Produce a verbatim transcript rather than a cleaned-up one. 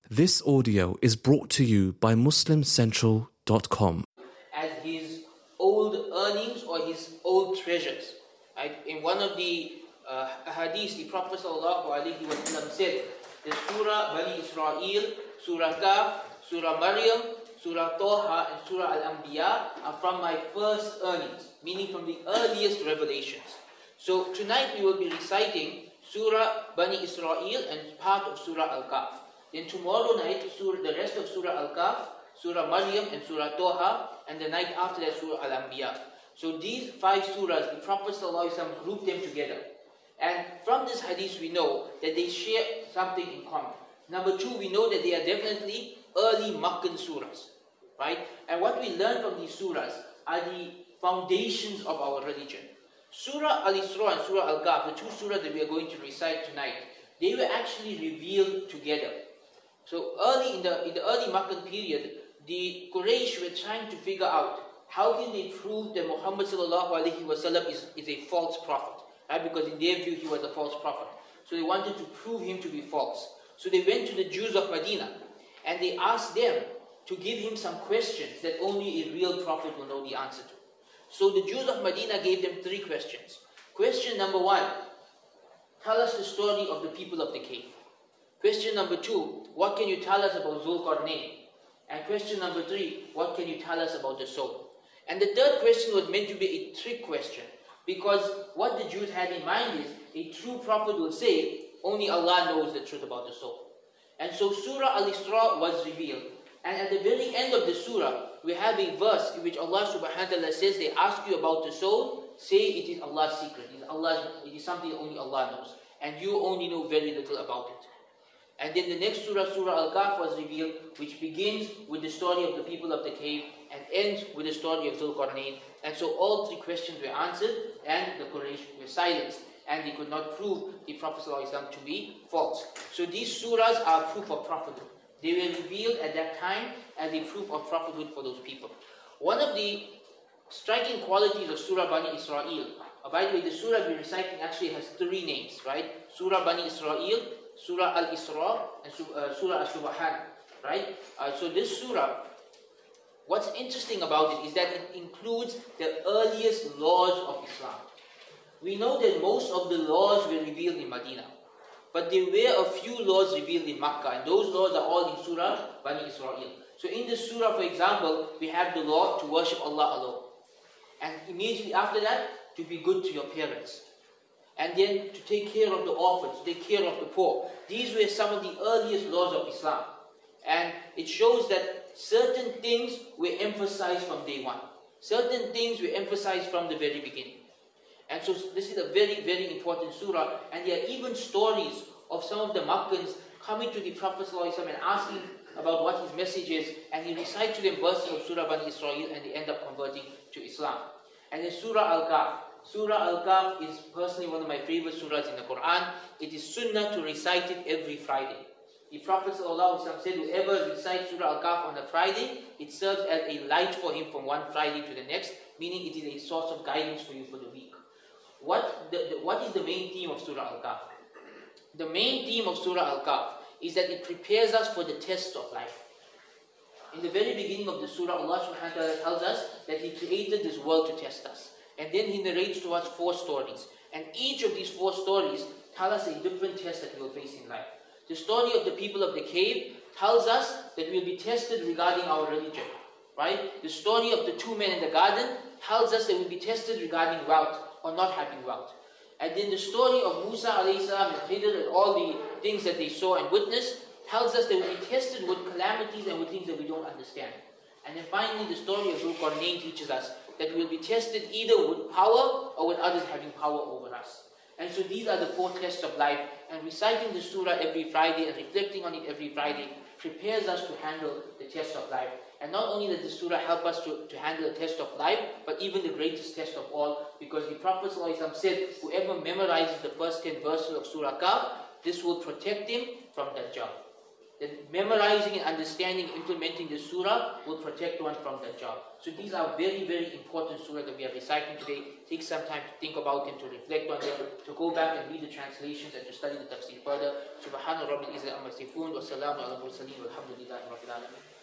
This audio is brought to you by Muslim Central dot com. As his old earnings or his old treasures. Right? In one of the uh, hadiths, the Prophet ﷺ said, the Surah Bani Israel, Surah Kaf, Surah Maryam, Surah Toha, and Surah Al-Anbiya are from my first earnings, meaning from the earliest revelations. So tonight we will be reciting Surah Bani Israel and part of Surah Al-Kaf. Then tomorrow night, surah, the rest of Surah Al-Kaf, Surah Maryam and Surah Toha, and the night after that Surah Al-Anbiya. So these five surahs, the Prophet ﷺ grouped them together. And from this hadith we know that they share something in common. Number two, we know that they are definitely early Makkan surahs. Right? And what we learn from these surahs are the foundations of our religion. Surah Al-Isra and Surah Al-Kaf, the two surahs that we are going to recite tonight, they were actually revealed together. So early in the in the early Makkan period, the Quraysh were trying to figure out how can they prove that Muhammad sallallahu alaihi wasallam is, is a false prophet, right? Because in their view he was a false prophet. So they wanted to prove him to be false. So they went to the Jews of Medina and they asked them to give him some questions that only a real prophet will know the answer to. So the Jews of Medina gave them three questions. Question number one, tell us the story of the people of the cave. Question number two, what can you tell us about Zulqarnain? And question number three, what can you tell us about the soul? And the third question was meant to be a trick question, because what the Jews had in mind is a true prophet will say, only Allah knows the truth about the soul. And so Surah Al-Isra was revealed. And at the very end of the surah, we have a verse in which Allah subhanahu wa ta'ala says, they ask you about the soul, say it is Allah's secret. It is, Allah's, it is something only Allah knows. And you only know very little about it. And then the next surah, Surah Al-Kaf, was revealed, which begins with the story of the people of the cave and ends with the story of Zulqarnain. And so all three questions were answered and the Quraysh were silenced. And they could not prove the Prophet ﷺ to be false. So these surahs are proof of prophethood. They were revealed at that time as a proof of prophethood for those people. One of the striking qualities of Surah Bani Israel, uh, by the way, the surah we're reciting actually has three names, right? Surah Bani Israel, Surah Al-Isra, and uh, Surah Al-Subhan, right? Uh, so this surah, what's interesting about it is that it includes the earliest laws of Islam. We know that most of the laws were revealed in Medina, but there were a few laws revealed in Makkah, and those laws are all in Surah Bani Israel. So in this surah, for example, we have the law to worship Allah alone. And immediately after that, to be good to your parents. And then to take care of the orphans, to take care of the poor. These were some of the earliest laws of Islam. And it shows that certain things were emphasized from day one. Certain things were emphasized from the very beginning. And so this is a very, very important surah. And there are even stories of some of the Makkans coming to the Prophet ﷺ and asking about what his message is. And he recites to them verses of Surah Bani Israel and they end up converting to Islam. And then Surah Al-Kaf. Surah Al-Kaf is personally one of my favorite surahs in the Quran. It is sunnah to recite it every Friday. The Prophet ﷺ said, whoever recites Surah Al-Kaf on a Friday, it serves as a light for him from one Friday to the next, meaning it is a source of guidance for you for the week. What, the, the, what is the main theme of Surah Al-Kaf? The main theme of Surah Al-Kaf is that it prepares us for the test of life. In the very beginning of the surah, Allah subhanahu wa ta'ala tells us that He created this world to test us. And then He narrates to us four stories. And each of these four stories tell us a different test that we will face in life. The story of the people of the cave tells us that we will be tested regarding our religion. Right? The story of the two men in the garden tells us that we will be tested regarding wealth or not having wealth. And then the story of Musa alayhi salam and Khidr and all the things that they saw and witnessed tells us that we will be tested with calamities and with things that we don't understand. And then finally the story of Zulqarnain teaches us that we will be tested either with power or with others having power over us. And so these are the four tests of life. And reciting the surah every Friday and reflecting on it every Friday prepares us to handle the test of life. And not only does the surah help us to, to handle the test of life, but even the greatest test of all, because the Prophet ﷺ said, whoever memorizes the first ten verses of Surah Kaf, this will protect him from Dajjal. The, memorizing and understanding, implementing the surah will protect one from Dajjal. So these are very, very important surah that we are reciting today. Take some time to think about them, to reflect on them, to go back and read the translations and to study the tafsir further. Subhana rabbil izzati amma yasifun wa salamun ala mursaleen walhamdulillahi rabbil alamin.